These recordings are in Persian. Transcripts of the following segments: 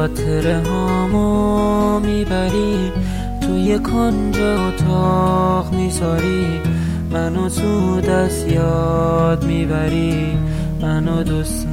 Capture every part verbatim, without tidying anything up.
خاطره هامو میبری، توی کنج اتاق میذاری، منو تو دست یاد میبری، منو دوست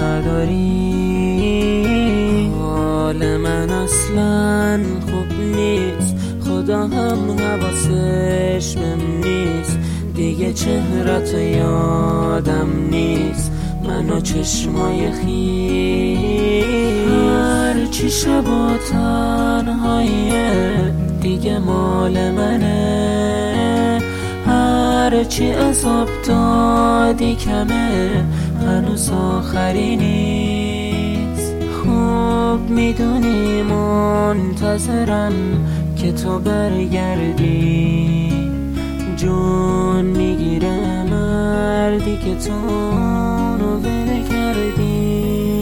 نداری. حال من اصلا خوب نیست، خدا هم حواسش بهم نیست، دیگه چهرت یادم نیست، منو چشمای خیس. هرچی شب و تنهاییه دیگه مال منه، هرچی عذاب دادی کمه هنوز آخری نیست. خوب میدونی منتظرم که تو برگردی، جون میگیره مردی که تو رو ول کردی.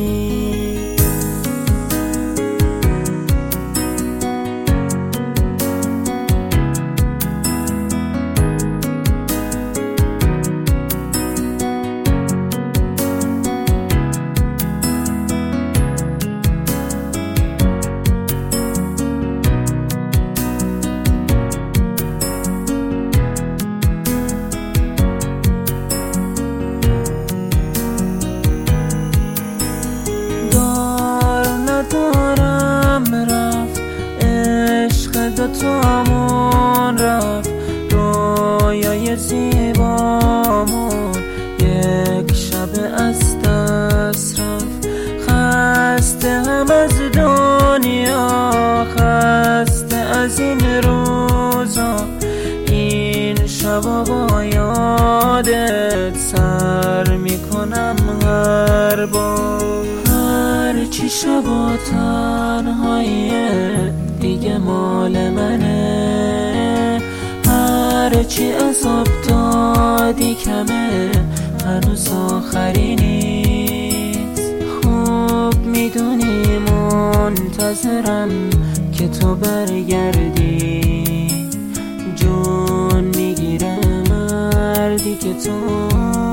دارم رفت عشق دوتامون، رفت رویای زیبامون یک شب از دست رفت. خسته هم از دنیا، خسته از این روزا، این شبا با یادت سر میکنم هر بار. هرچی شب و تنهاییه دیگه مال منه، هرچی عذاب دادی کمه هنوز آخری نیست. خوب میدونی منتظرم که تو برگردی، جون میگیره مردی که تو